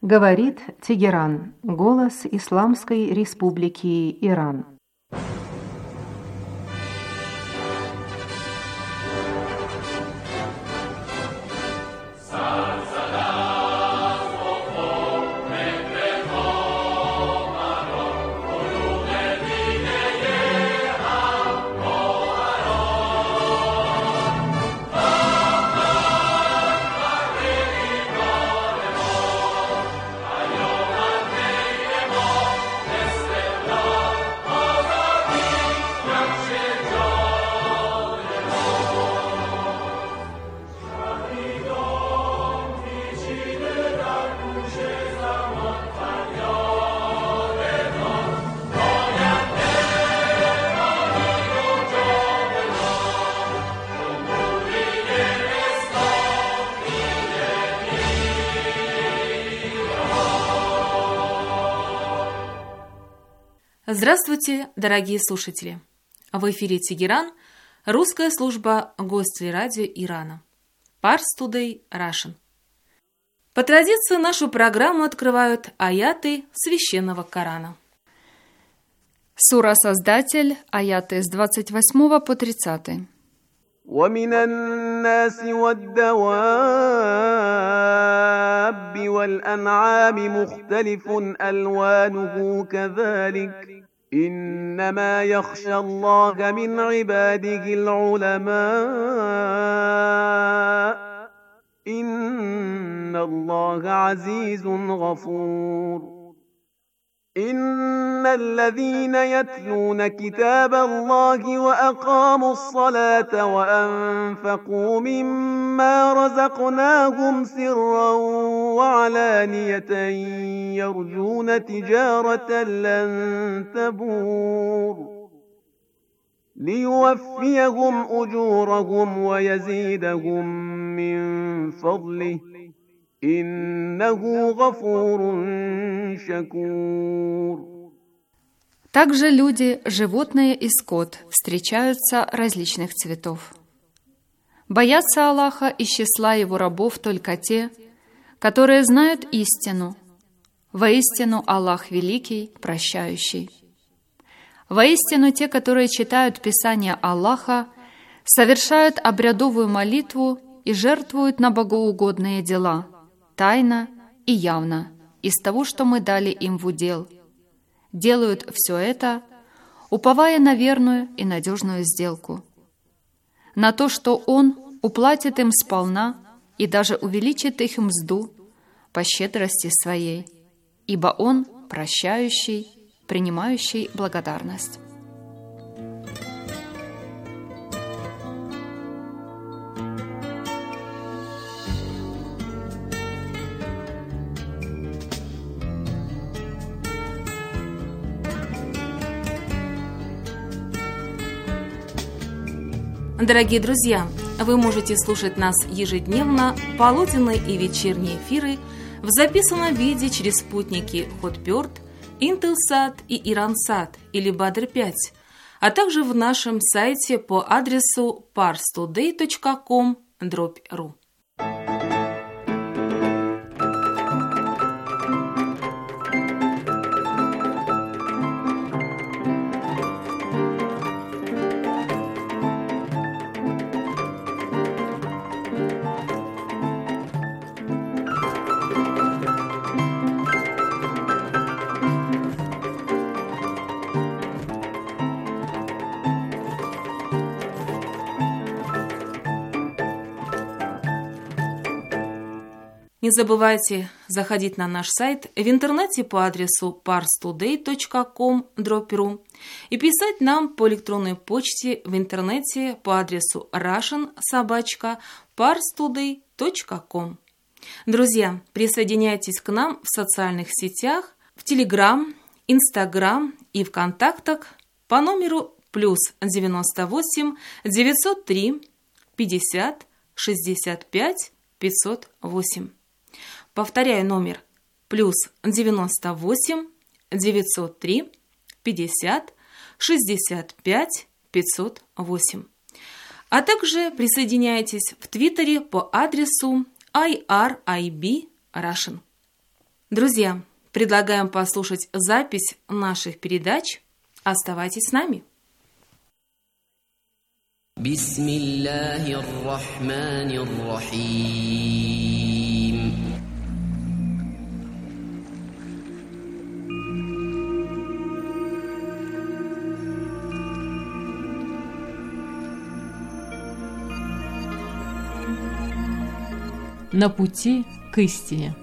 Говорит Тегеран, голос Исламской Республики Иран. Здравствуйте, дорогие слушатели! В эфире Тегеран, русская служба Гостелерадио Ирана. Pars Today Russian. По традиции нашу программу открывают аяты Священного Корана. Сура «Создатель», аяты с 28 по 30. ومن الناس والدواب والأنعام مختلف ألوانه كذلك إنما يخشى الله من عباده العلماء إن الله عزيز غفور إن الذين يتلون كتاب الله وأقاموا الصلاة وأنفقوا مما رزقناهم سرا وعلانية يرجون تجارة لن تبور ليوفيهم أجورهم ويزيدهم من فضله إنه غفور شكور. Также люди, животные и скот встречаются различных цветов. Боятся Аллаха из числа Его рабов только те, которые знают истину. Воистину Аллах великий, прощающий. Воистину те, которые читают Писание Аллаха, совершают обрядовую молитву и жертвуют на богоугодные дела, тайно и явно, из того, что мы дали им в удел. Делают все это, уповая на верную и надежную сделку. На то, что Он уплатит им сполна и даже увеличит их мзду по щедрости Своей, ибо Он прощающий, принимающий благодарность. Дорогие друзья, вы можете слушать нас ежедневно, полуденные и вечерние эфиры в записанном виде через спутники Hotbird, Intelsat и Iransat или Badr-5, а также в нашем сайте по адресу parstoday.com/ru. Не забывайте заходить на наш сайт в интернете по адресу parstoday.com/ru и писать нам по электронной почте в интернете по адресу russian@parstoday.com. Друзья, присоединяйтесь к нам в социальных сетях, в Telegram, Instagram и ВКонтактах по номеру +98 903 50 65 508. Повторяю номер +98 903 50 65 508. А также присоединяйтесь в Твиттере по адресу IRIB Russian. Друзья, предлагаем послушать запись наших передач. Оставайтесь с нами. Бисмиллахир-рахманир-рахим. На пути к истине.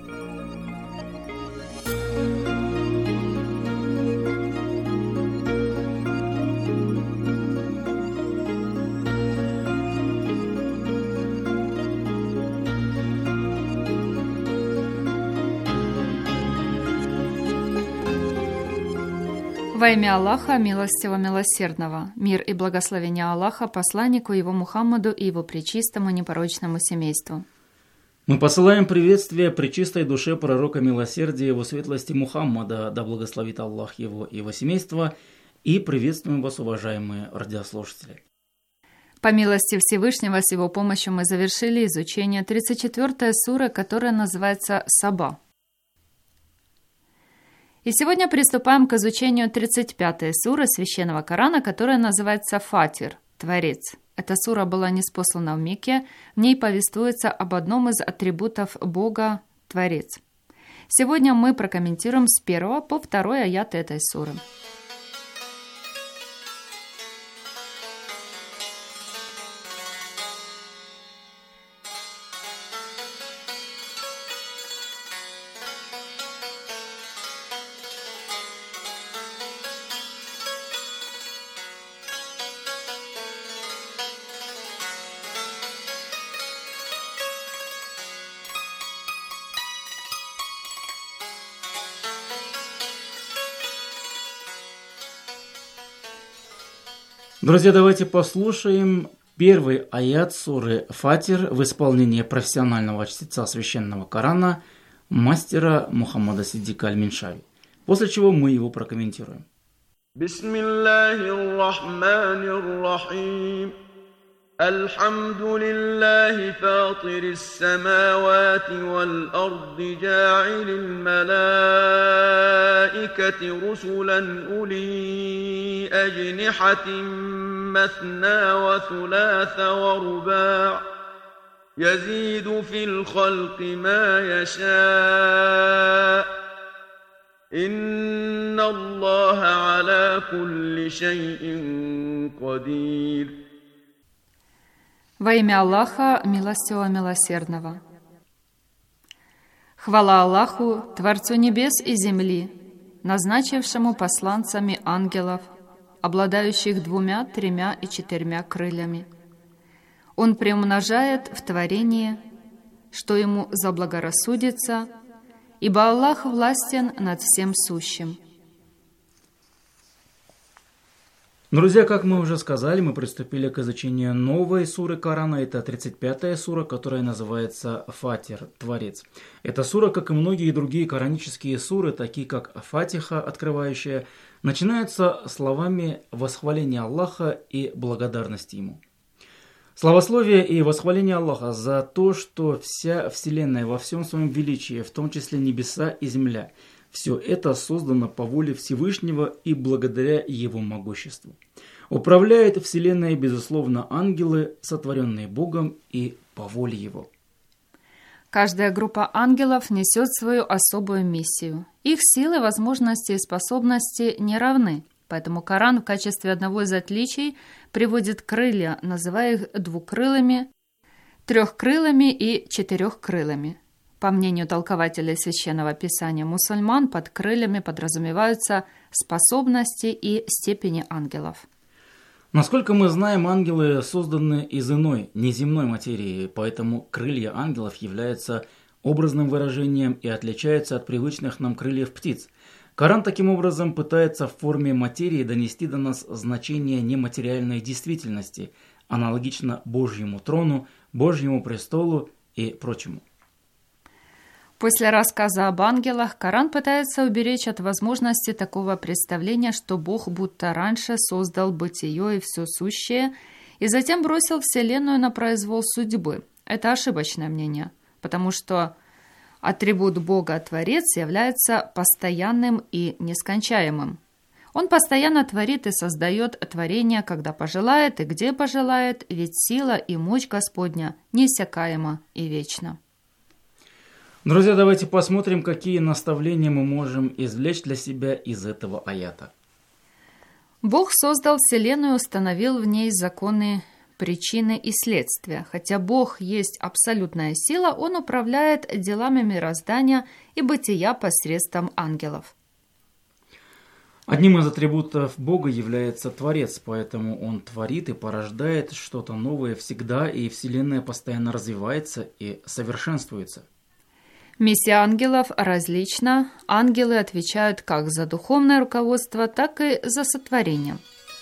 Во имя Аллаха, милостивого милосердного, мир и благословение Аллаха посланнику его Мухаммаду и его пречистому непорочному семейству. Мы посылаем приветствие пречистой душе пророка милосердия его светлости Мухаммада, да благословит Аллах его и его семейство, и приветствуем вас, уважаемые радиослушатели. По милости Всевышнего с его помощью мы завершили изучение 34-й суры, которая называется «Саба». И сегодня приступаем к изучению 35-й суры Священного Корана, которая называется «Фатир» – «Творец». Эта сура была ниспослана в Мекке, в ней повествуется об одном из атрибутов Бога – Творец. Сегодня мы прокомментируем с 1 по 2 аяты этой суры. Друзья, давайте послушаем первый аят суры «Фатир» в исполнении профессионального чтеца Священного Корана, мастера Мухаммада Сиддика Аль-Миншави, после чего мы его прокомментируем. Бисмиллахир-рахманир-рахим. الحمد لله فاطر السماوات والأرض جاعل الملائكة رسلا أولي أجنحة مثنى وثلاث ورباع يزيد في الخلق ما يشاء إن الله على كل شيء قدير. Во имя Аллаха, милостивого милосердного. Хвала Аллаху, Творцу небес и земли, назначившему посланцами ангелов, обладающих 2, 3 и 4 крыльями. Он приумножает в творении, что ему заблагорассудится, ибо Аллах властен над всем сущим. Друзья, как мы уже сказали, мы приступили к изучению новой суры Корана. Это 35-я сура, которая называется «Фатир» – «Творец». Эта сура, как и многие другие коранические суры, такие как Фатиха, открывающая, начинаются словами восхваления Аллаха и благодарности Ему. Славословие и восхваление Аллаха за то, что вся Вселенная во всем своем величии, в том числе небеса и земля, все это создано по воле Всевышнего и благодаря Его могуществу. Управляет Вселенной, безусловно, ангелы, сотворенные Богом и по воле Его. Каждая группа ангелов несет свою особую миссию. Их силы, возможности и способности не равны, поэтому Коран в качестве одного из отличий приводит крылья, называя их 2-крылыми, 3-крылыми и 4-крылыми. По мнению толкователей Священного Писания мусульман, под крыльями подразумеваются способности и степени ангелов. Насколько мы знаем, ангелы созданы из иной, неземной материи, поэтому крылья ангелов являются образным выражением и отличаются от привычных нам крыльев птиц. Коран таким образом пытается в форме материи донести до нас значение нематериальной действительности, аналогично Божьему трону, Божьему престолу и прочему. После рассказа об ангелах Коран пытается уберечь от возможности такого представления, что Бог будто раньше создал бытие и все сущее, и затем бросил Вселенную на произвол судьбы. Это ошибочное мнение, потому что Атрибут Бога Творец является постоянным и нескончаемым. Он постоянно творит и создает творение, когда пожелает и где пожелает, ведь сила и мощь Господня неиссякаема и вечна. Друзья, давайте посмотрим, какие наставления мы можем извлечь для себя из этого аята. Бог создал Вселенную и установил в ней законы, причины и следствия. Хотя Бог есть абсолютная сила, Он управляет делами мироздания и бытия посредством ангелов. Одним из атрибутов Бога является Творец, поэтому Он творит и порождает что-то новое всегда, и Вселенная постоянно развивается и совершенствуется. Миссия ангелов различна. Ангелы отвечают как за духовное руководство, так и за сотворение.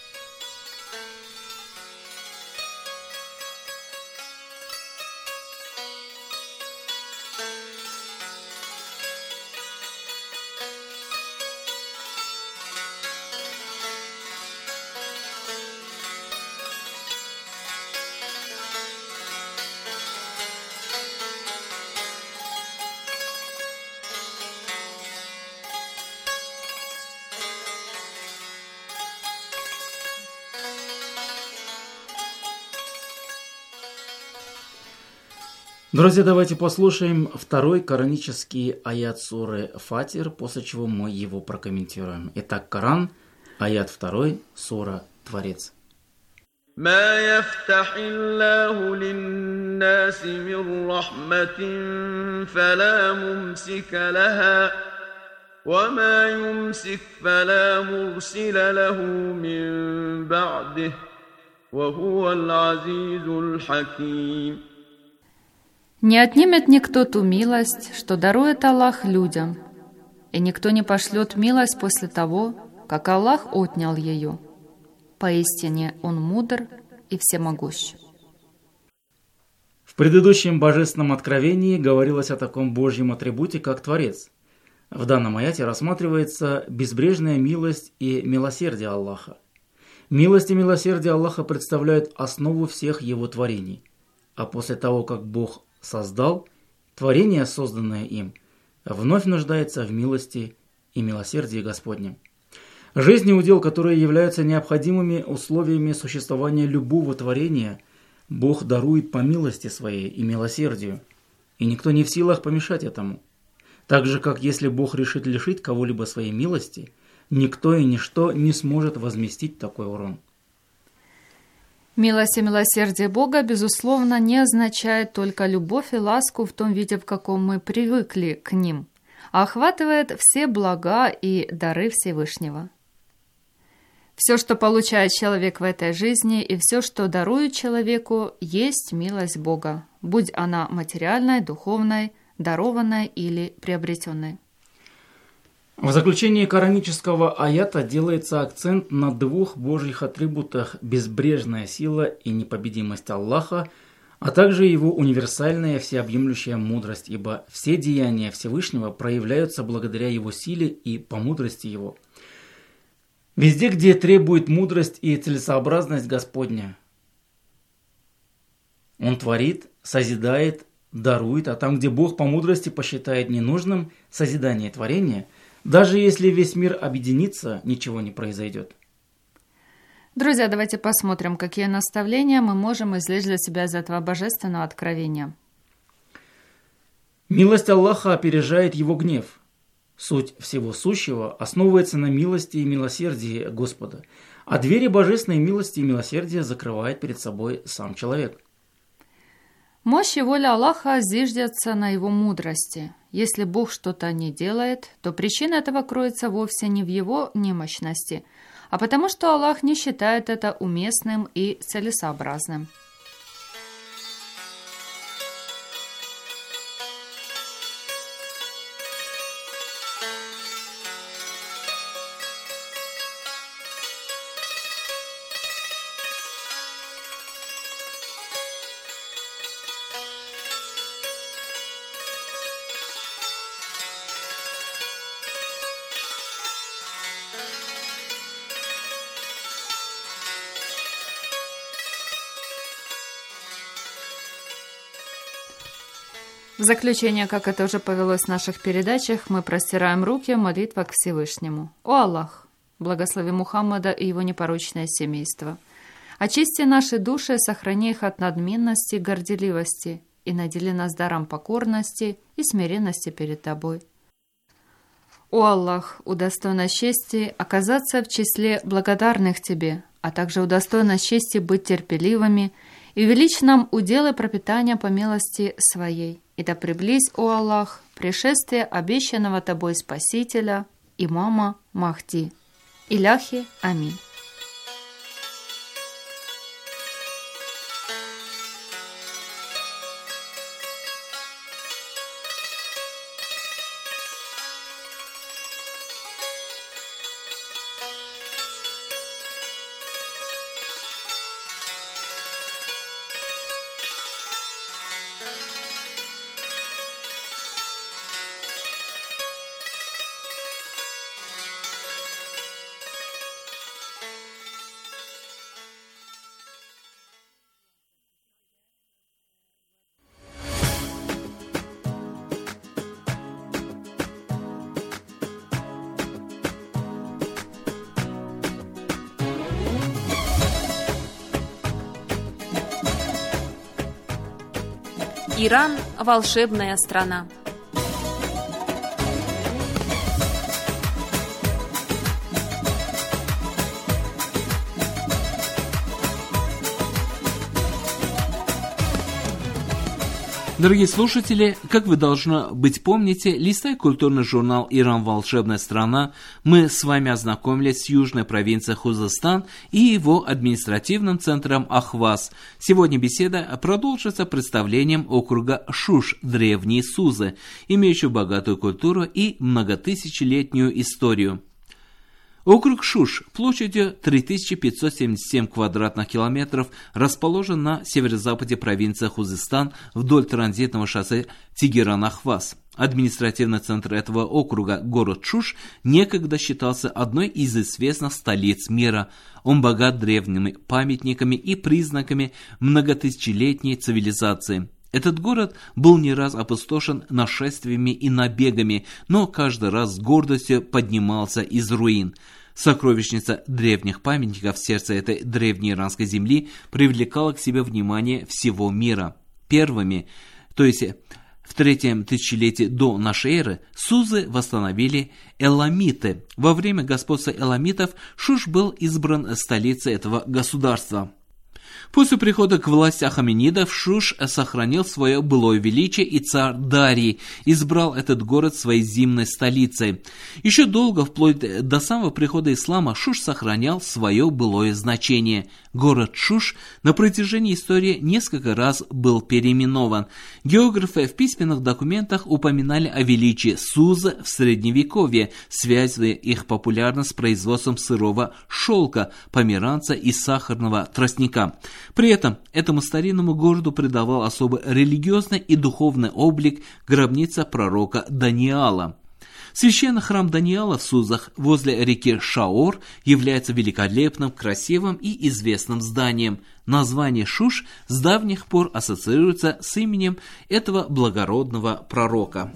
Друзья, давайте послушаем второй коранический аят суры Фатир, после чего мы его прокомментируем. Итак, Коран, аят 2, сура Творец. ما يفتح الله للناس من رحمة فلا ممسك لها وما يمسك فلا مرسل له من بعده وهو العزيز الحكيم. Не отнимет никто ту милость, что дарует Аллах людям, и никто не пошлет милость после того, как Аллах отнял ее. Поистине Он мудр и всемогущ. В предыдущем божественном откровении говорилось о таком Божьем атрибуте, как Творец. В данном аяте рассматривается безбрежная милость и милосердие Аллаха. Милость и милосердие Аллаха представляют основу всех Его творений. А после того, как Бог создал, творение, созданное им, вновь нуждается в милости и милосердии Господнем. Жизнь и удел, которые являются необходимыми условиями существования любого творения, Бог дарует по милости своей и милосердию, и никто не в силах помешать этому. Так же, как если Бог решит лишить кого-либо своей милости, никто и ничто не сможет возместить такой урон. Милость и милосердие Бога, безусловно, не означает только любовь и ласку в том виде, в каком мы привыкли к ним, а охватывает все блага и дары Всевышнего. Все, что получает человек в этой жизни, и все, что дарует человеку, есть милость Бога, будь она материальной, духовной, дарованной или приобретенной. В заключении коранического аята делается акцент на двух божьих атрибутах – безбрежная сила и непобедимость Аллаха, а также его универсальная всеобъемлющая мудрость, ибо все деяния Всевышнего проявляются благодаря его силе и по мудрости его. Везде, где требует мудрость и целесообразность Господня, Он творит, созидает, дарует, а там, где Бог по мудрости посчитает ненужным созидание творения, даже если весь мир объединится, ничего не произойдет. Друзья, давайте посмотрим, какие наставления мы можем извлечь для себя из этого божественного откровения. Милость Аллаха опережает его гнев. Суть всего сущего основывается на милости и милосердии Господа, а двери божественной милости и милосердия закрывает перед собой сам человек. Мощь и воля Аллаха зиждятся на его мудрости. Если Бог что-то не делает, то причина этого кроется вовсе не в его немощности, а потому что Аллах не считает это уместным и целесообразным. В заключение, как это уже повелось в наших передачах, мы простираем руки в молитвах к Всевышнему. О Аллах, благослови Мухаммада и его непорочное семейство. Очисти наши души, сохрани их от надменности и горделивости, и надели нас даром покорности и смиренности перед Тобой. О Аллах, удостой нас чести оказаться в числе благодарных Тебе, а также удостой нас чести быть терпеливыми, и увеличь нам уделы пропитания по милости Своей. И да приблизь, о Аллах, пришествие обещанного Тобой Спасителя, имама Махди. Иляхи, аминь. Иран – волшебная страна. Дорогие слушатели, как вы, должно быть, помните, листая культурный журнал «Иран. Волшебная страна», мы с вами ознакомились с южной провинцией Хузестан и его административным центром Ахваз. Сегодня беседа продолжится представлением округа Шуш, древние Сузы, имеющего богатую культуру и многотысячелетнюю историю. Округ Шуш площадью 3577 квадратных километров расположен на северо-западе провинции Хузестан вдоль транзитного шоссе Тегеран-Ахваз. Административный центр этого округа, город Шуш, некогда считался одной из известных столиц мира. Он богат древними памятниками и признаками многотысячелетней цивилизации. Этот город был не раз опустошен нашествиями и набегами, но каждый раз с гордостью поднимался из руин. Сокровищница древних памятников в сердце этой древней иранской земли привлекала к себе внимание всего мира. Первыми, то есть в третьем тысячелетии до нашей эры, Сузы восстановили эламиты. Во время господства эламитов Шуш был избран столицей этого государства. После прихода к власти ахаменидов Шуш сохранил свое былое величие, и царь Дарий избрал этот город своей зимней столицей. Еще долго, вплоть до самого прихода ислама, Шуш сохранял свое былое значение. Город Шуш на протяжении истории несколько раз был переименован. Географы в письменных документах упоминали о величии Сузы в Средневековье, связывая их популярность с производством сырого шелка, померанца и сахарного тростника. При этом этому старинному городу придавал особый религиозный и духовный облик гробница пророка Даниала. Священный храм Даниала в Сузах возле реки Шаор является великолепным, красивым и известным зданием. Название Шуш с давних пор ассоциируется с именем этого благородного пророка.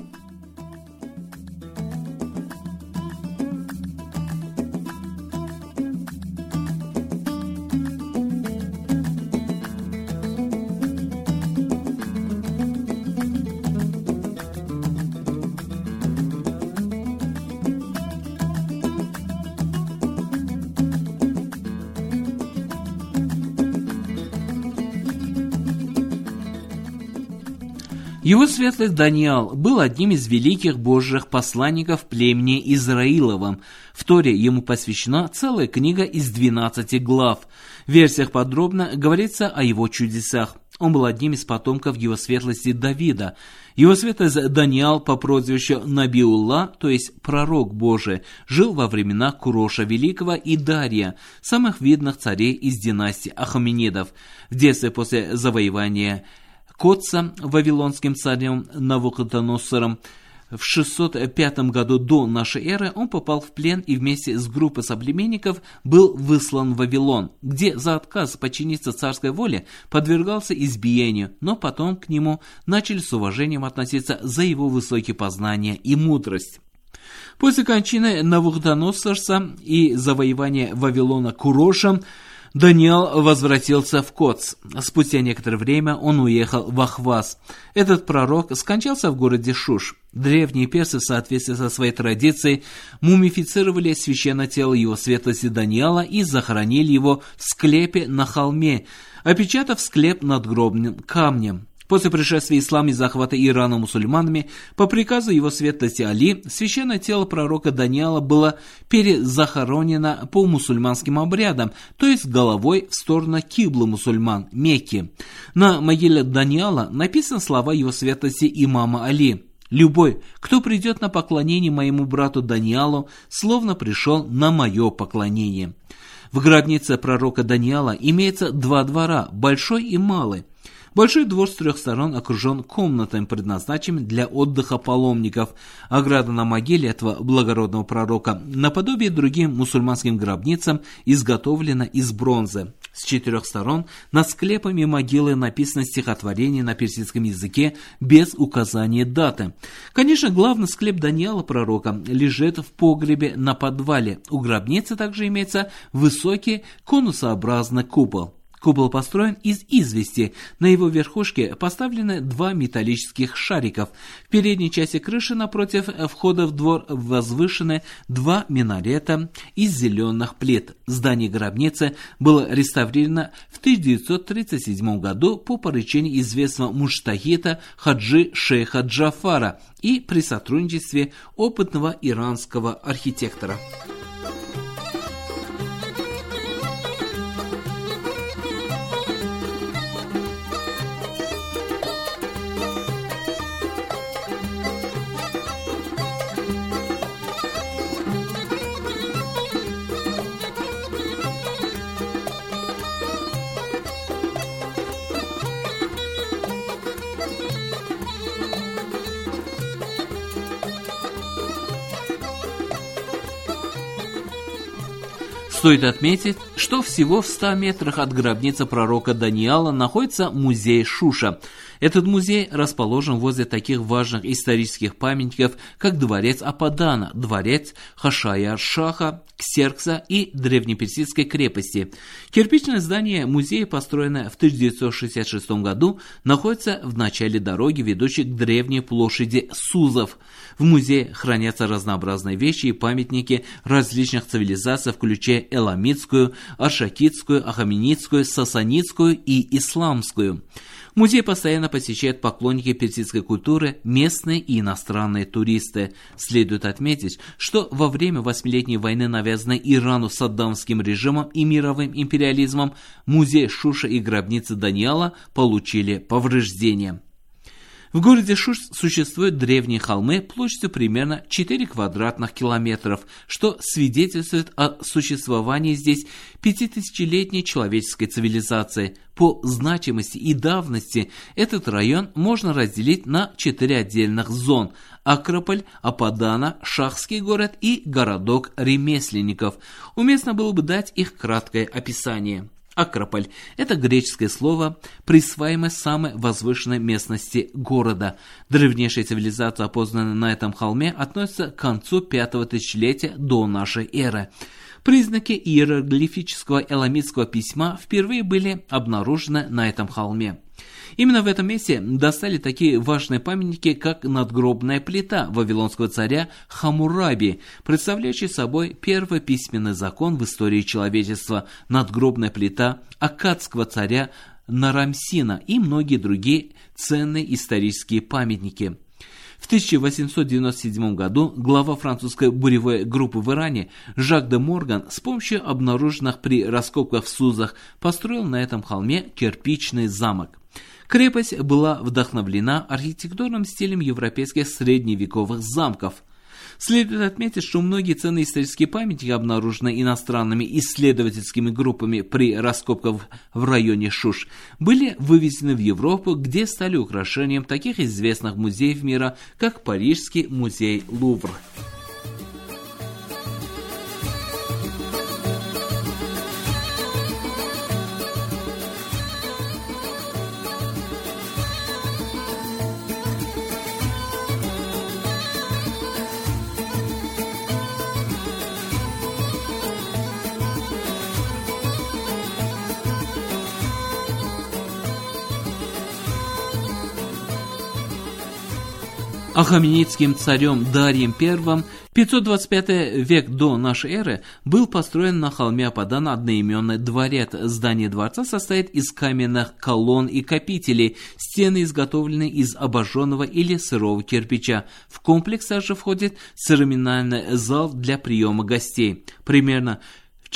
Его светлость Даниал был одним из великих божьих посланников племени Израиловым. В Торе ему посвящена целая книга из 12 глав. В версиях подробно говорится о его чудесах. Он был одним из потомков его светлости Давида. Его светлость Даниал по прозвищу Набиулла, то есть пророк Божий, жил во времена Куроша Великого и Дария, самых видных царей из династии Ахаменидов. В детстве после завоевания Котца вавилонским царем Навуходоносором в 605 году до нашей эры он попал в плен и вместе с группой соплеменников был выслан в Вавилон, где за отказ подчиниться царской воле подвергался избиению, но потом к нему начали с уважением относиться за его высокие познания и мудрость. После кончины Навуходоносорца и завоевания Вавилона Курошем Даниил возвратился в Коц. Спустя некоторое время он уехал в Ахваз. Этот пророк скончался в городе Шуш. Древние персы в соответствии со своей традицией мумифицировали священное тело его светлости Даниила и захоронили его в склепе на холме, опечатав склеп надгробным камнем. После пришествия ислама и захвата Ирана мусульманами, по приказу его светлости Али, священное тело пророка Даниила было перезахоронено по мусульманским обрядам, то есть головой в сторону киблы мусульман, Мекки. На могиле Даниила написаны слова его светлости имама Али: «Любой, кто придет на поклонение моему брату Даниилу, словно пришел на мое поклонение». В гробнице пророка Даниила имеется два двора, большой и малый. Большой двор с 3 сторон окружен комнатами, предназначенными для отдыха паломников. Ограда на могиле этого благородного пророка, наподобие другим мусульманским гробницам, изготовлена из бронзы. С 4 сторон над склепами могилы написано стихотворение на персидском языке без указания даты. Конечно, главный склеп Даниила пророка лежит в погребе на подвале. У гробницы также имеется высокий конусообразный купол. Купол построен из извести. На его верхушке поставлены 2 металлических шариков. В передней части крыши напротив входа в двор возвышены 2 минарета из зеленых плит. Здание гробницы было реставрировано в 1937 году по поручению известного муджтахида Хаджи Шейха Джафара и при сотрудничестве опытного иранского архитектора. Стоит отметить, что всего в 100 метрах от гробницы пророка Даниила находится музей Шуша. Этот музей расположен возле таких важных исторических памятников, как дворец Ападана, дворец Хашаяр-Шаха, Ксеркса и древнеперсидской крепости. Кирпичное здание музея, построенное в 1966 году, находится в начале дороги, ведущей к древней площади Сузов. В музее хранятся разнообразные вещи и памятники различных цивилизаций, включая эламитскую, аршакидскую, ахаменидскую, сасанидскую и исламскую. Музей постоянно посещают поклонники персидской культуры, местные и иностранные туристы. Следует отметить, что во время 8-летней войны, навязанной Ирану саддамским режимом и мировым империализмом, музей Шуша и гробница Даниила получили повреждения. В городе Шуш существуют древние холмы площадью примерно 4 квадратных километров, что свидетельствует о существовании здесь 5000-летней человеческой цивилизации. По значимости и давности этот район можно разделить на 4 отдельных зон: Акрополь, Ападана, Шахский город и городок ремесленников. Уместно было бы дать их краткое описание. Акрополь – это греческое слово, присваиваемое самой возвышенной местности города. Древнейшая цивилизация, опознанная на этом холме, относится к концу 5-го тысячелетия до нашей эры. Признаки иероглифического эламитского письма впервые были обнаружены на этом холме. Именно в этом месте достали такие важные памятники, как надгробная плита вавилонского царя Хаммураби, представляющая собой первый письменный закон в истории человечества, надгробная плита аккадского царя Нарамсина и многие другие ценные исторические памятники. В 1897 году глава французской буревой группы в Иране Жак де Морган с помощью обнаруженных при раскопках в Сузах построил на этом холме кирпичный замок. Крепость была вдохновлена архитектурным стилем европейских средневековых замков. Следует отметить, что многие ценные исторические памятники, обнаруженные иностранными исследовательскими группами при раскопках в районе Шуш, были вывезены в Европу, где стали украшением таких известных музеев мира, как Парижский музей Лувр. Ахаменидским царем Дарием I в 525 век до нашей эры был построен на холме Ападана одноименный дворец. Здание дворца состоит из каменных колонн и капителей, стены изготовлены из обожженного или сырого кирпича. В комплекс также входит церемониальный зал для приема гостей. Примерно в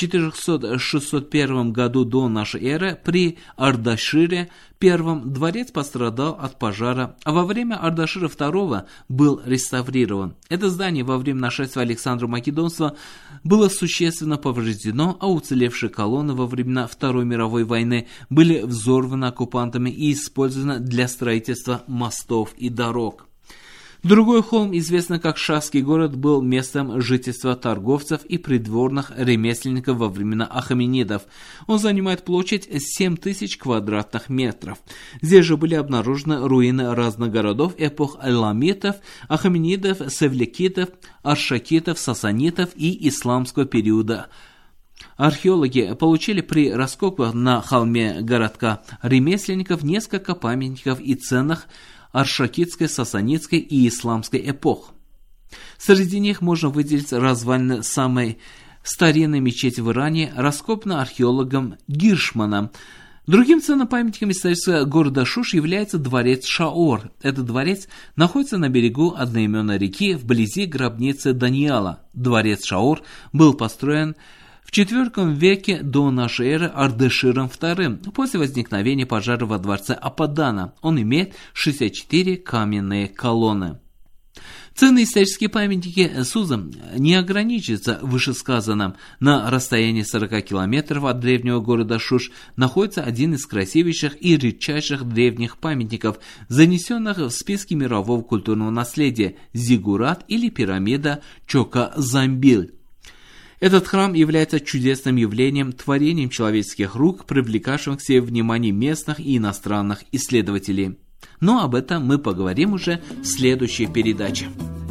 400-601 году до нашей эры при Ардашире I дворец пострадал от пожара, а во время Ардашира II был реставрирован. Это здание во время нашествия Александра Македонского было существенно повреждено, а уцелевшие колонны во времена Второй мировой войны были взорваны оккупантами и использованы для строительства мостов и дорог. Другой холм, известный как Шахский город, был местом жительства торговцев и придворных ремесленников во времена Ахаменидов. Он занимает площадь 7000 квадратных метров. Здесь же были обнаружены руины разных городов эпох Эламитов, Ахаменидов, Севлекидов, Аршакитов, Сасанитов и исламского периода. Археологи получили при раскопках на холме городка ремесленников несколько памятников и ценных аршакитской, сасанидской и исламской эпох. Среди них можно выделить развалины самой старинной мечети в Иране, раскопанной археологом Гиршманом. Другим ценным памятником исторического города Шуш является дворец Шаор. Этот дворец находится на берегу одноименной реки вблизи гробницы Даниила. Дворец Шаор был построен в IV веке до нашей эры Ардаширом II, после возникновения пожара во дворце Ападана. Он имеет 64 каменные колонны. Ценные исторические памятники Суза не ограничиваются вышесказанным. На расстоянии 40 километров от древнего города Шуш находится один из красивейших и редчайших древних памятников, занесенных в списки мирового культурного наследия – Зигурат или пирамида Чока-Замбиль. Этот храм является чудесным явлением, творением человеческих рук, привлекавшим к себе внимание местных и иностранных исследователей. Но об этом мы поговорим уже в следующей передаче.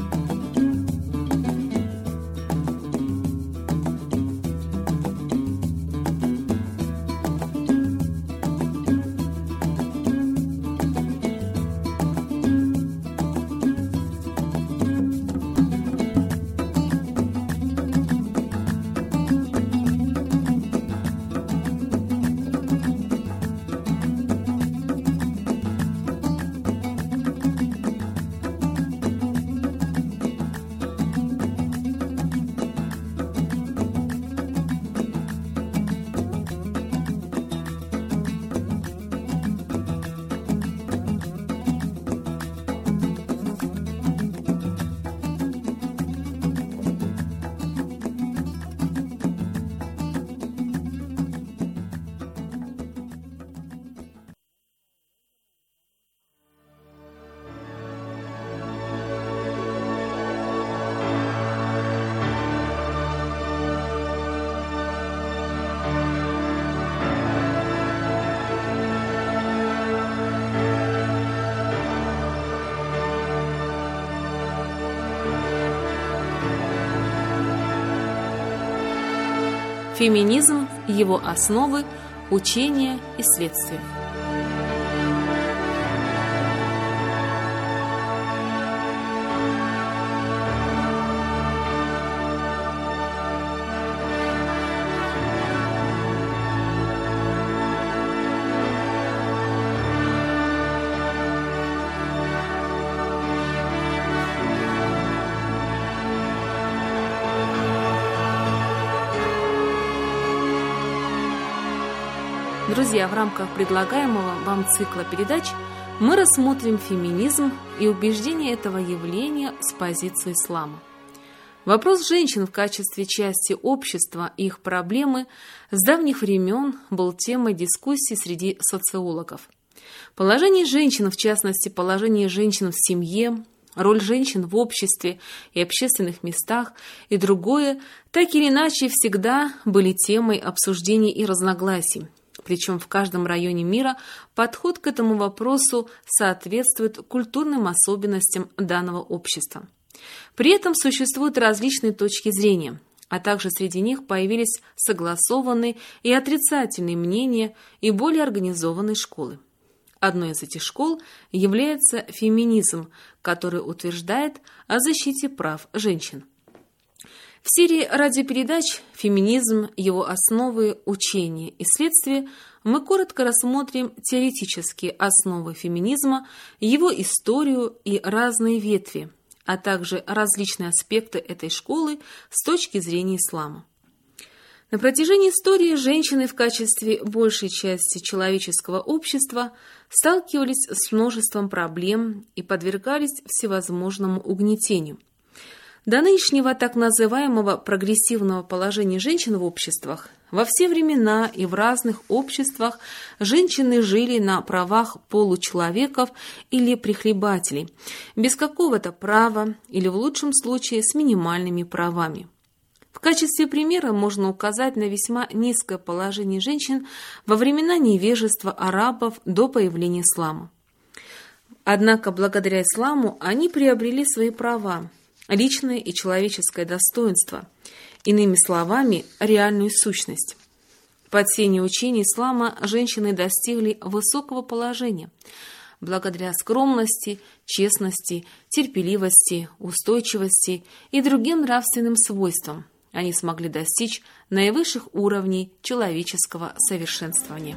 Феминизм, его основы, учения и следствия. Друзья, в рамках предлагаемого вам цикла передач мы рассмотрим феминизм и убеждения этого явления с позиции ислама. Вопрос женщин в качестве части общества и их проблемы с давних времен был темой дискуссий среди социологов. Положение женщин, в частности, положение женщин в семье, роль женщин в обществе и общественных местах и другое, так или иначе, всегда были темой обсуждений и разногласий. Причем в каждом районе мира подход к этому вопросу соответствует культурным особенностям данного общества. При этом существуют различные точки зрения, а также среди них появились согласованные и отрицательные мнения и более организованные школы. Одной из этих школ является феминизм, который утверждает о защите прав женщин. В серии радиопередач «Феминизм. Его основы, учения и следствия» мы коротко рассмотрим теоретические основы феминизма, его историю и разные ветви, а также различные аспекты этой школы с точки зрения ислама. На протяжении истории женщины в качестве большей части человеческого общества сталкивались с множеством проблем и подвергались всевозможному угнетению. До нынешнего так называемого прогрессивного положения женщин в обществах во все времена и в разных обществах женщины жили на правах получеловеков или прихлебателей, без какого-то права или в лучшем случае с минимальными правами. В качестве примера можно указать на весьма низкое положение женщин во времена невежества арабов до появления ислама. Однако благодаря исламу они приобрели свои права, личное и человеческое достоинство, иными словами, реальную сущность. Под сенью учения ислама женщины достигли высокого положения. Благодаря скромности, честности, терпеливости, устойчивости и другим нравственным свойствам они смогли достичь наивысших уровней человеческого совершенствования.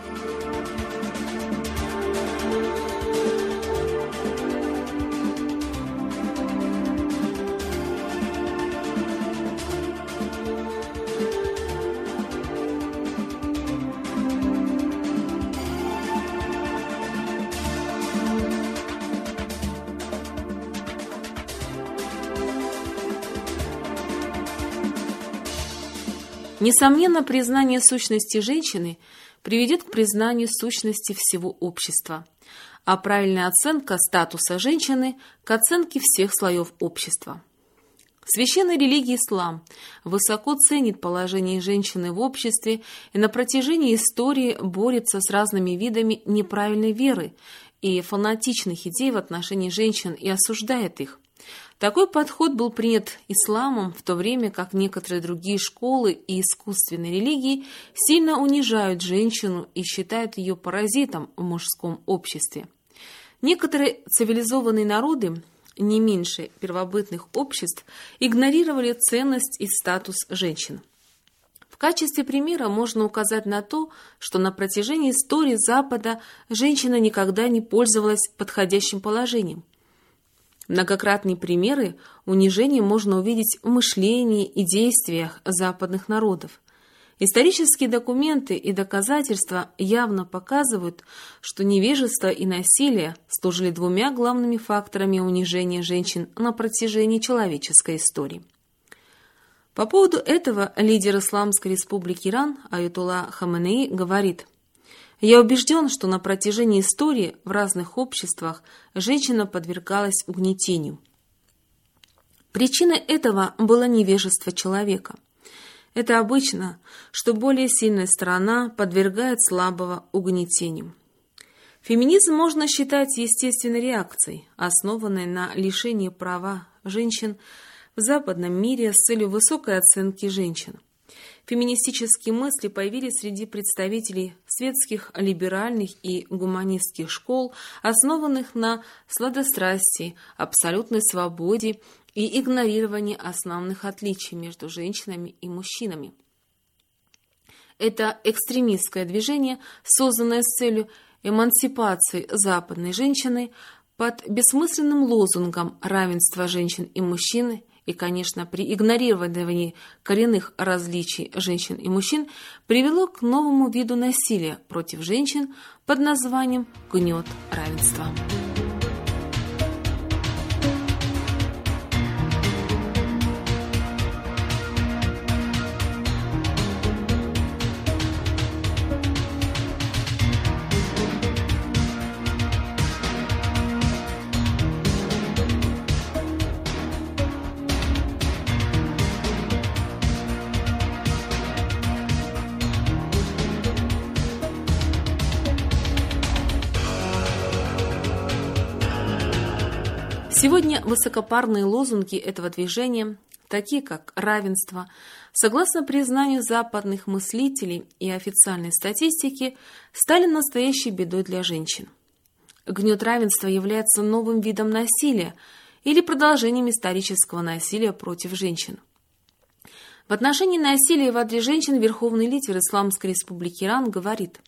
Несомненно, признание сущности женщины приведет к признанию сущности всего общества, а правильная оценка статуса женщины – к оценке всех слоев общества. Священная религия ислам высоко ценит положение женщины в обществе и на протяжении истории борется с разными видами неправильной веры и фанатичных идей в отношении женщин и осуждает их. Такой подход был принят исламом, в то время как некоторые другие школы и искусственные религии сильно унижают женщину и считают ее паразитом в мужском обществе. Некоторые цивилизованные народы, не меньше первобытных обществ, игнорировали ценность и статус женщин. В качестве примера можно указать на то, что на протяжении истории Запада женщина никогда не пользовалась подходящим положением. Многократные примеры унижения можно увидеть в мышлении и действиях западных народов. Исторические документы и доказательства явно показывают, что невежество и насилие служили двумя главными факторами унижения женщин на протяжении человеческой истории. По поводу этого лидер Исламской республики Иран Аятолла Хаменеи говорит: «Я убежден, что на протяжении истории в разных обществах женщина подвергалась угнетению. Причиной этого было невежество человека. Это обычно, что более сильная сторона подвергает слабого угнетению. Феминизм можно считать естественной реакцией, основанной на лишении права женщин в западном мире с целью высокой оценки женщин. Феминистические мысли появились среди представителей светских, либеральных и гуманистских школ, основанных на сладострастии, абсолютной свободе и игнорировании основных отличий между женщинами и мужчинами. Это экстремистское движение, созданное с целью эмансипации западной женщины под бессмысленным лозунгом равенства женщин и мужчин, и, конечно, при игнорировании коренных различий женщин и мужчин, привело к новому виду насилия против женщин под названием «гнет равенства». Сегодня высокопарные лозунги этого движения, такие как равенство, согласно признанию западных мыслителей и официальной статистики, стали настоящей бедой для женщин. Гнет равенства является новым видом насилия или продолжением исторического насилия против женщин. В отношении насилия в адрес женщин верховный лидер Исламской Республики Иран говорит: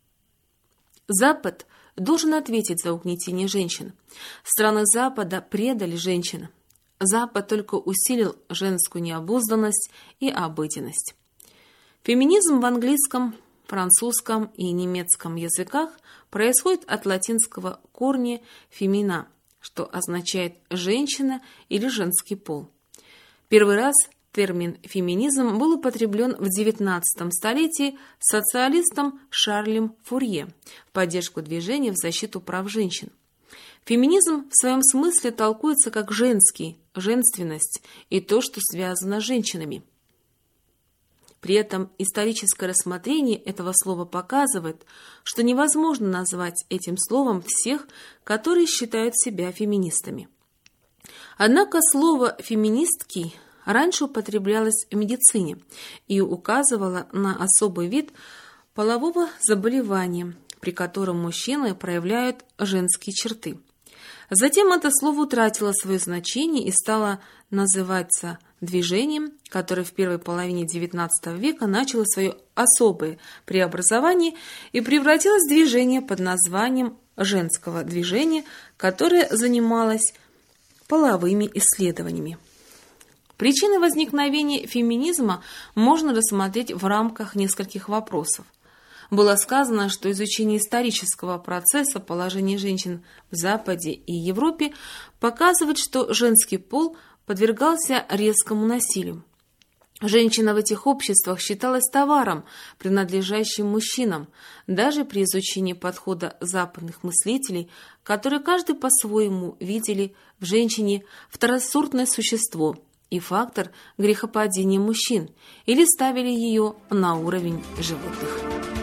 «Запад должен ответить за угнетение женщин. Страны Запада предали женщин. Запад только усилил женскую необузданность и обыденность». Феминизм в английском, французском и немецком языках происходит от латинского корня «femina», что означает «женщина» или «женский пол». Первый раз термин «феминизм» был употреблен в XIX столетии социалистом Шарлем Фурье в поддержку движения в защиту прав женщин. Феминизм в своем смысле толкуется как женский, женственность и то, что связано с женщинами. При этом историческое рассмотрение этого слова показывает, что невозможно назвать этим словом всех, которые считают себя феминистами. Однако слово «феминистки» раньше употреблялось в медицине и указывало на особый вид полового заболевания, при котором мужчины проявляют женские черты. Затем это слово утратило свое значение и стало называться движением, которое в первой половине XIX века начало свое особое преобразование и превратилось в движение под названием женского движения, которое занималось половыми исследованиями. Причины возникновения феминизма можно рассмотреть в рамках нескольких вопросов. Было сказано, что изучение исторического процесса положения женщин в Западе и Европе показывает, что женский пол подвергался резкому насилию. Женщина в этих обществах считалась товаром, принадлежащим мужчинам, даже при изучении подхода западных мыслителей, которые каждый по-своему видели в женщине второсортное существо и фактор грехопадения мужчин, или ставили ее на уровень животных.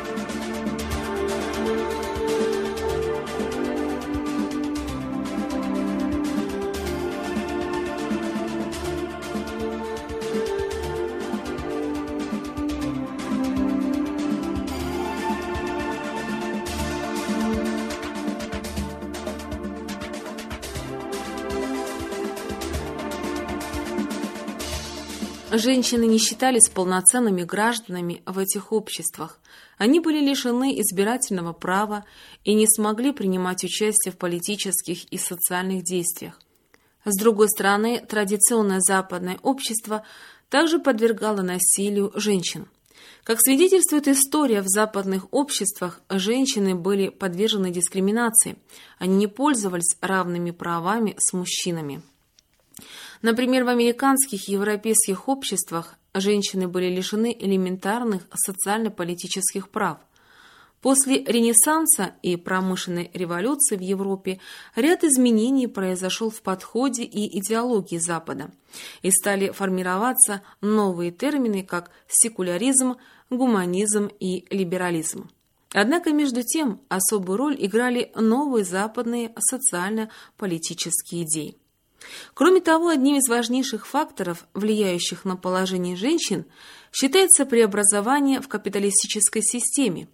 Женщины не считались полноценными гражданами в этих обществах. Они были лишены избирательного права и не смогли принимать участие в политических и социальных действиях. С другой стороны, традиционное западное общество также подвергало насилию женщин. Как свидетельствует история, в западных обществах женщины были подвержены дискриминации. Они не пользовались равными правами с мужчинами. Например, в американских и европейских обществах женщины были лишены элементарных социально-политических прав. После Ренессанса и промышленной революции в Европе ряд изменений произошел в подходе и идеологии Запада, и стали формироваться новые термины, как секуляризм, гуманизм и либерализм. Однако, между тем, особую роль играли новые западные социально-политические идеи. Кроме того, одним из важнейших факторов, влияющих на положение женщин, считается преобразование в капиталистической системе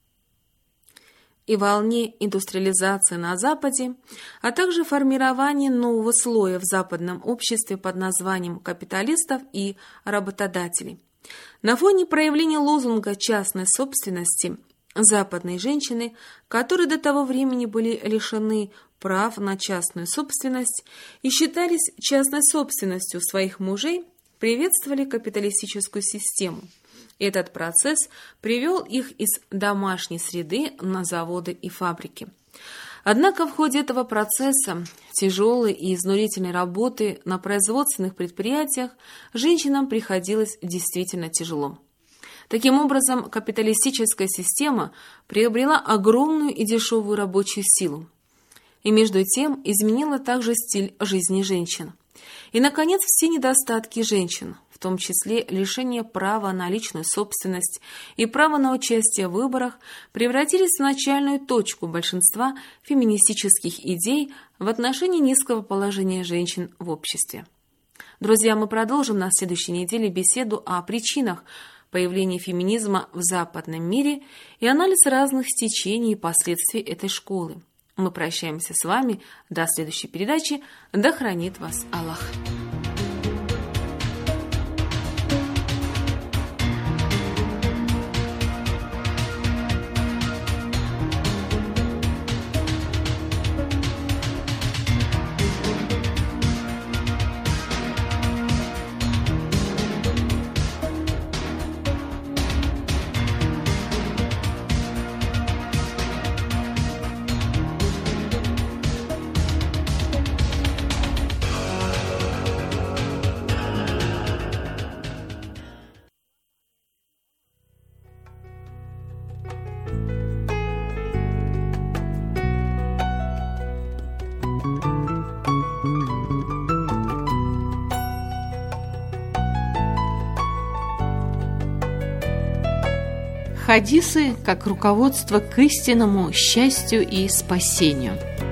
и волне индустриализации на Западе, а также формирование нового слоя в западном обществе под названием капиталистов и работодателей. На фоне проявления лозунга частной собственности западные женщины, которые до того времени были лишены прав на частную собственность и считались частной собственностью своих мужей, приветствовали капиталистическую систему. Этот процесс привел их из домашней среды на заводы и фабрики. Однако в ходе этого процесса, тяжелой и изнурительной работы на производственных предприятиях, женщинам приходилось действительно тяжело. Таким образом, капиталистическая система приобрела огромную и дешевую рабочую силу. И между тем изменила также стиль жизни женщин. И, наконец, все недостатки женщин, в в том числе лишение права на личную собственность и право на участие в выборах, превратились в начальную точку большинства феминистических идей в отношении низкого положения женщин в обществе. Друзья, мы продолжим на следующей неделе беседу о причинах появления феминизма в западном мире и анализ разных течений и последствий этой школы. Мы прощаемся с вами до следующей передачи. Да хранит вас Аллах! Хадисы как руководство к истинному счастью и спасению.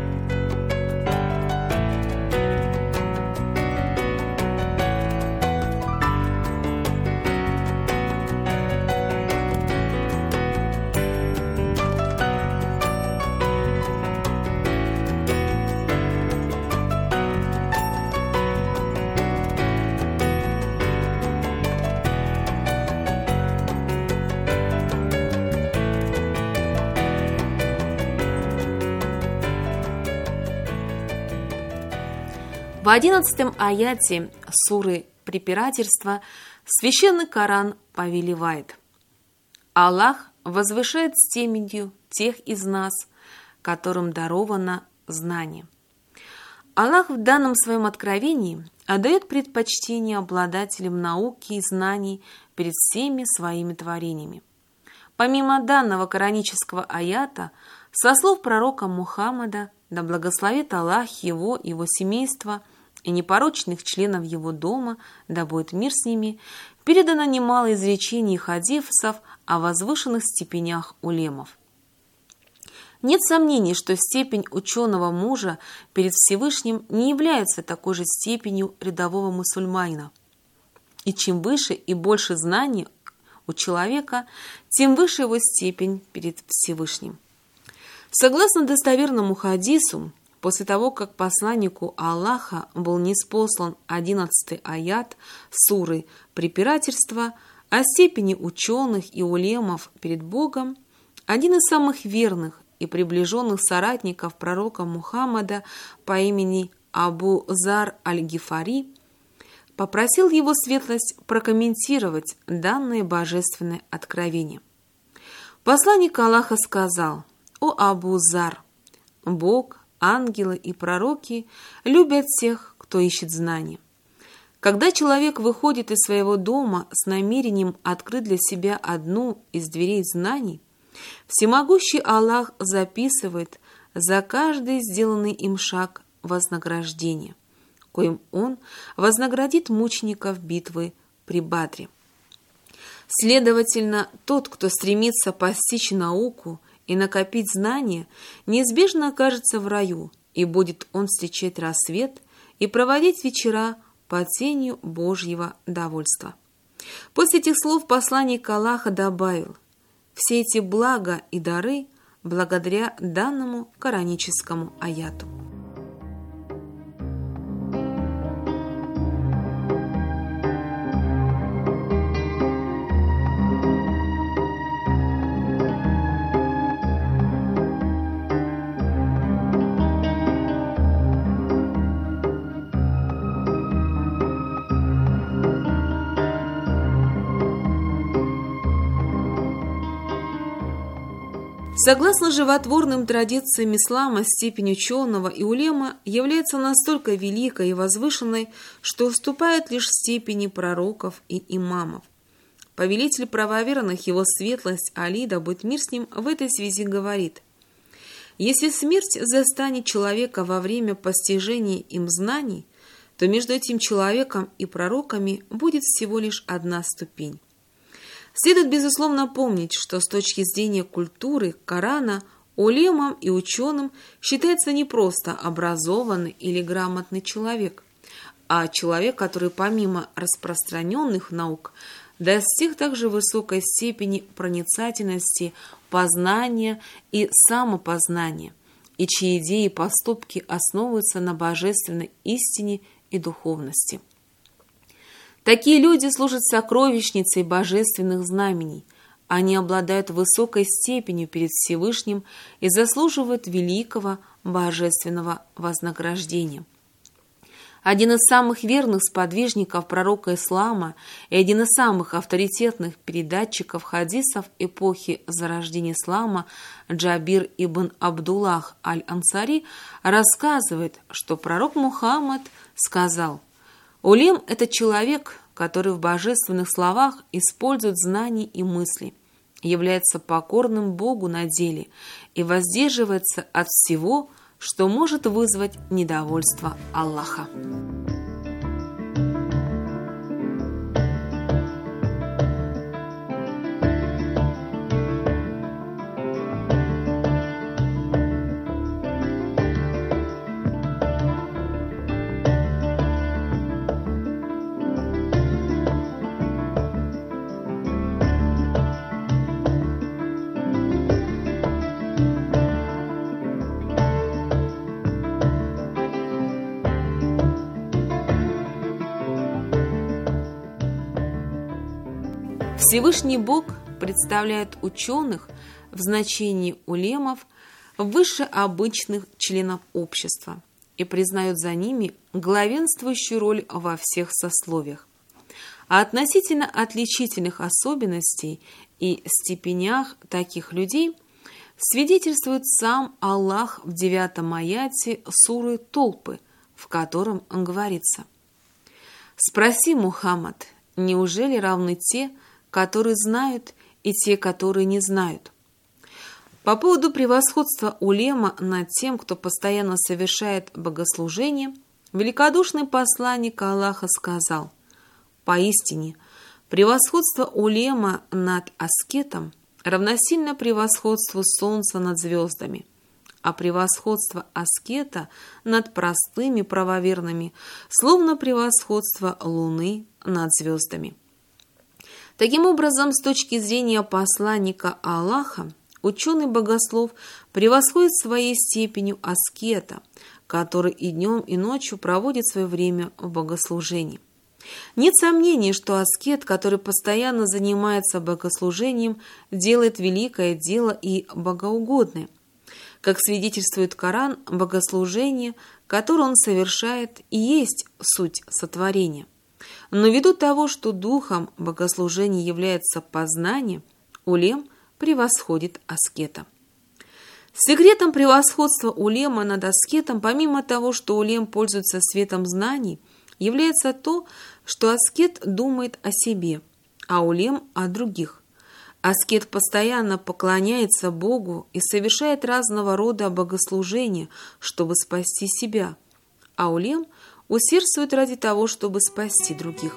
В 11 аяте суры «Препирательство» Священный Коран повелевает: «Аллах возвышает степенью тех из нас, которым даровано знание». Аллах в данном своем откровении отдает предпочтение обладателям науки и знаний перед всеми своими творениями. Помимо данного коранического аята, со слов пророка Мухаммада, да благословит Аллах его семейство и непорочных членов его дома, да будет мир с ними, передано немало изречений и хадисов о возвышенных степенях улемов. Нет сомнений, что степень ученого мужа перед Всевышним не является такой же степенью рядового мусульманина. И чем выше и больше знаний у человека, тем выше его степень перед Всевышним. Согласно достоверному хадису, после того, как посланнику Аллаха был ниспослан 11 аят суры «Препирательство» о степени ученых и улемов перед Богом, один из самых верных и приближенных соратников пророка Мухаммада по имени Абу Зар аль-Гифари попросил его светлость прокомментировать данное божественное откровение. Посланник Аллаха сказал: «О Абу Зар, Бог, ангелы и пророки любят тех, кто ищет знания. Когда человек выходит из своего дома с намерением открыть для себя одну из дверей знаний, всемогущий Аллах записывает за каждый сделанный им шаг вознаграждение, коим он вознаградит мучеников битвы при Бадре. Следовательно, тот, кто стремится постичь науку и накопить знания, неизбежно окажется в раю, и будет он встречать рассвет и проводить вечера под тенью Божьего довольства». После этих слов посланник Аллаха добавил: «Все эти блага и дары благодаря данному кораническому аяту». Согласно животворным традициям ислама, степень ученого и улема является настолько великой и возвышенной, что уступает лишь степени пророков и имамов. Повелитель правоверных, его светлость Али, да будет мир с ним, в этой связи говорит: «Если смерть застанет человека во время постижения им знаний, то между этим человеком и пророками будет всего лишь одна ступень. Следует, безусловно, помнить, что с точки зрения культуры Корана улемом и ученым считается не просто образованный или грамотный человек, а человек, который помимо распространенных наук достиг также высокой степени проницательности, познания и самопознания, и чьи идеи и поступки основываются на божественной истине и духовности. Такие люди служат сокровищницей божественных знамений. Они обладают высокой степенью перед Всевышним и заслуживают великого божественного вознаграждения. Один из самых верных сподвижников пророка ислама и один из самых авторитетных передатчиков хадисов эпохи зарождения ислама Джабир ибн Абдуллах аль-Ансари рассказывает, что пророк Мухаммад сказал: «Улем – это человек, который в божественных словах использует знания и мысли, является покорным Богу на деле и воздерживается от всего, что может вызвать недовольство Аллаха». Всевышний Бог представляет ученых в значении улемов выше обычных членов общества и признает за ними главенствующую роль во всех сословиях. А относительно отличительных особенностей и степенях таких людей свидетельствует сам Аллах в 9 аяте суры Толпы, в котором он говорится: «Спроси, Мухаммад, неужели равны те, которые знают, и те, которые не знают?» По поводу превосходства улема над тем, кто постоянно совершает богослужение, великодушный посланник Аллаха сказал: «Поистине, превосходство улема над аскетом равносильно превосходству солнца над звездами, а превосходство аскета над простыми правоверными словно превосходство луны над звездами». Таким образом, с точки зрения посланника Аллаха, ученый-богослов превосходит своей степенью аскета, который и днем, и ночью проводит свое время в богослужении. Нет сомнений, что аскет, который постоянно занимается богослужением, делает великое дело и богоугодное. Как свидетельствует Коран, богослужение, которое он совершает, и есть суть сотворения. Но ввиду того, что духом богослужения является познание, улем превосходит аскета. Секретом превосходства улема над аскетом, помимо того, что улем пользуется светом знаний, является то, что аскет думает о себе, а улем о других. Аскет постоянно поклоняется Богу и совершает разного рода богослужения, чтобы спасти себя, а улем усердствует ради того, чтобы спасти других.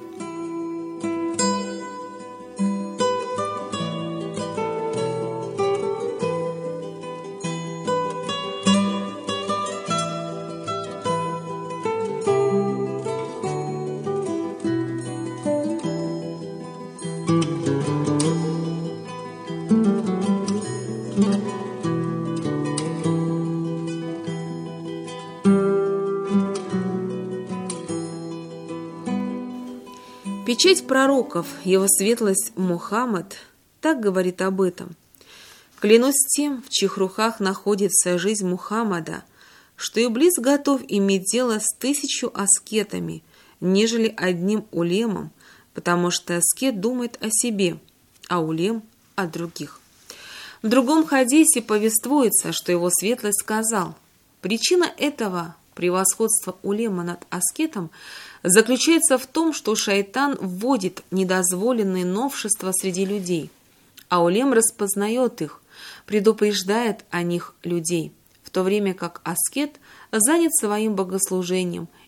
Печать пророков, его светлость Мухаммад, так говорит об этом: «Клянусь тем, в чьих руках находится жизнь Мухаммада, что Иблис готов иметь дело с 1000 аскетами, нежели одним улемом, потому что аскет думает о себе, а улем о других». В другом хадисе повествуется, что его светлость сказал: «Причина этого превосходства улема над аскетом заключается в том, что шайтан вводит недозволенные новшества среди людей, а улем распознает их, предупреждает о них людей, в то время как аскет занят своим богослужением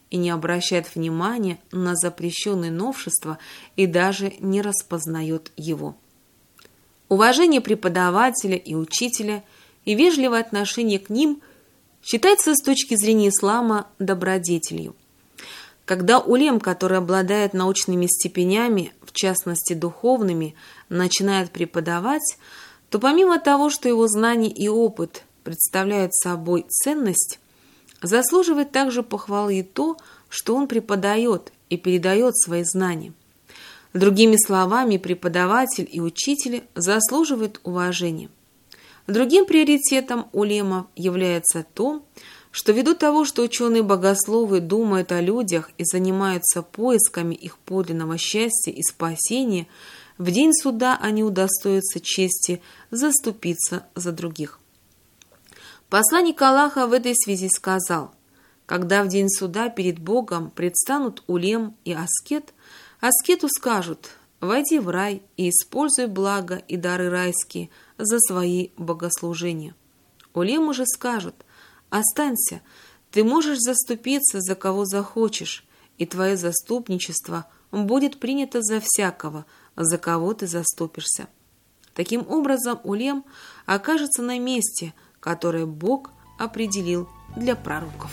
и не обращает внимания на запрещенные новшества и даже не распознает его. Уважение преподавателя и учителя и вежливое отношение к ним считается с точки зрения ислама добродетелью. Когда улем, который обладает научными степенями, в частности духовными, начинает преподавать, то помимо того, что его знания и опыт представляют собой ценность, заслуживает также похвалы и то, что он преподает и передает свои знания. Другими словами, преподаватель и учитель заслуживают уважения. Другим приоритетом улема является то, что ввиду того, что ученые-богословы думают о людях и занимаются поисками их подлинного счастья и спасения, в день суда они удостоятся чести заступиться за других. Посланник Аллаха в этой связи сказал: «Когда в день суда перед Богом предстанут улем и аскет, аскету скажут: войди в рай и используй благо и дары райские за свои богослужения. Улему же скажут: останься, ты можешь заступиться за кого захочешь, и твое заступничество будет принято за всякого, за кого ты заступишься». Таким образом, улем окажется на месте, которое Бог определил для пророков.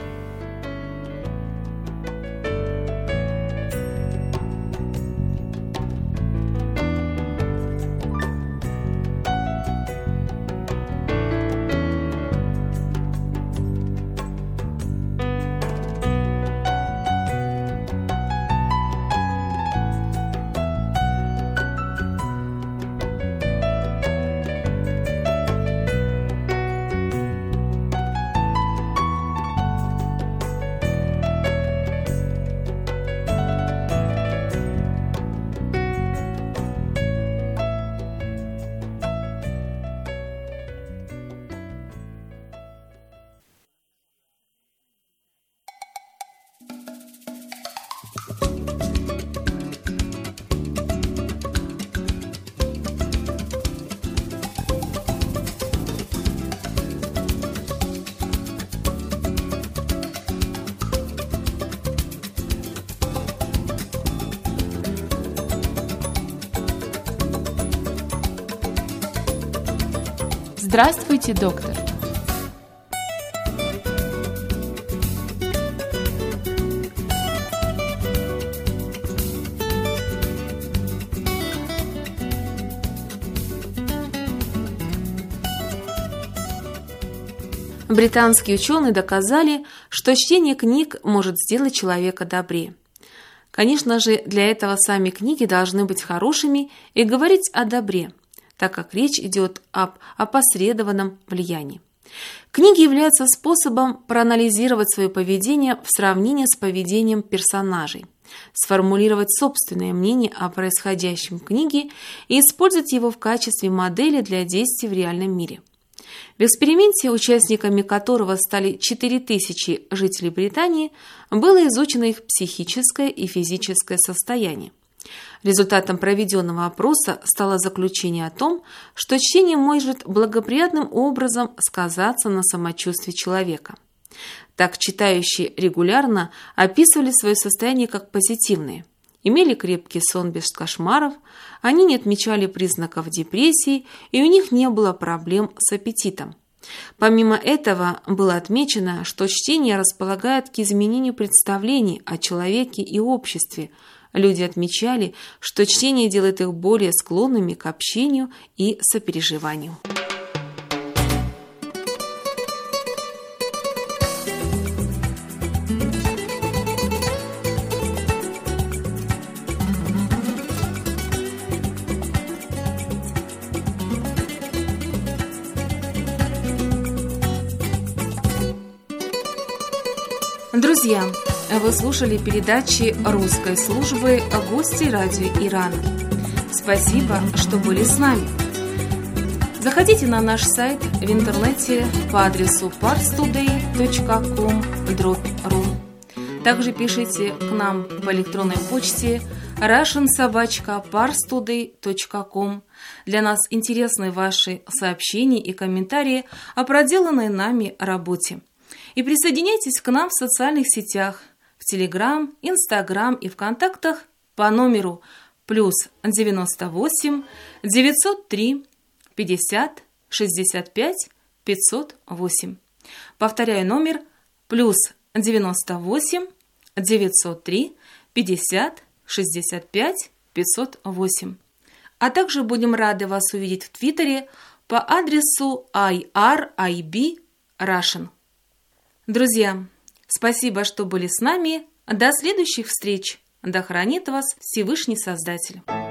Здравствуйте, доктор. Британские ученые доказали, что чтение книг может сделать человека добрее. Конечно же, для этого сами книги должны быть хорошими и говорить о добре, так как речь идет об опосредованном влиянии. Книги являются способом проанализировать свое поведение в сравнении с поведением персонажей, сформулировать собственное мнение о происходящем в книге и использовать его в качестве модели для действий в реальном мире. В эксперименте, участниками которого стали 4000 жителей Британии, было изучено их психическое и физическое состояние. Результатом проведенного опроса стало заключение о том, что чтение может благоприятным образом сказаться на самочувствии человека. Так, читающие регулярно описывали свое состояние как позитивное, имели крепкий сон без кошмаров, они не отмечали признаков депрессии и у них не было проблем с аппетитом. Помимо этого, было отмечено, что чтение располагает к изменению представлений о человеке и обществе. Люди отмечали, что чтение делает их более склонными к общению и сопереживанию. Друзья, вы слушали передачи русской службы «Гости радио Ирана». Спасибо, что были с нами. Заходите на наш сайт в интернете по адресу parstoday.com/ru. Также пишите к нам по электронной почте russian@parstoday.com. Для нас интересны ваши сообщения и комментарии о проделанной нами работе. И присоединяйтесь к нам в социальных сетях, Телеграм, Инстаграм и в контактах по номеру +98 903 50 65 508. Повторяю номер +98 903 50 65 508. А также будем рады вас увидеть в Твиттере по адресу IRIB Russian. Друзья, спасибо, что были с нами. До следующих встреч. Да хранит вас Всевышний Создатель.